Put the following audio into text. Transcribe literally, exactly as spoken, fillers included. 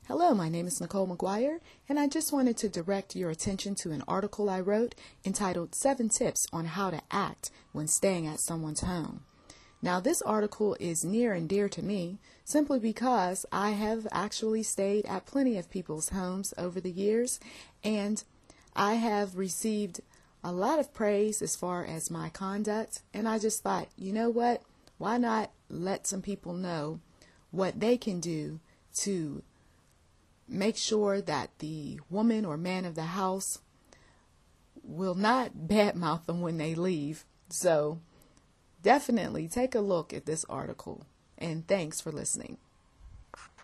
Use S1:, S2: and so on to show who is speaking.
S1: Hello, my name is Nicole McGuire, and I just wanted to direct your attention to an article I wrote entitled Seven Tips on How to Act When Staying at Someone's Home. Now, this article is near and dear to me simply because I have actually stayed at plenty of people's homes over the years, and I have received a lot of praise as far as my conduct, and I just thought, you know what, why not let some people know what they can do to make sure that the woman or man of the house will not badmouth them when they leave. So definitely take a look at this article, and thanks for listening.